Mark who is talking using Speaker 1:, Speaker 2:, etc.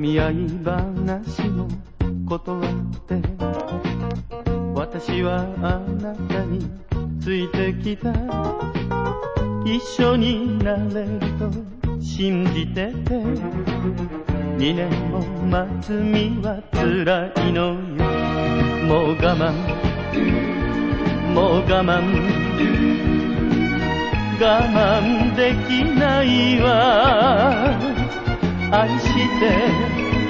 Speaker 1: 見合い話も断って私はあなたについてきた。一緒になれると信じてて2年も待つ身は辛いのよ。もう我慢もう我慢我慢できないわ。愛して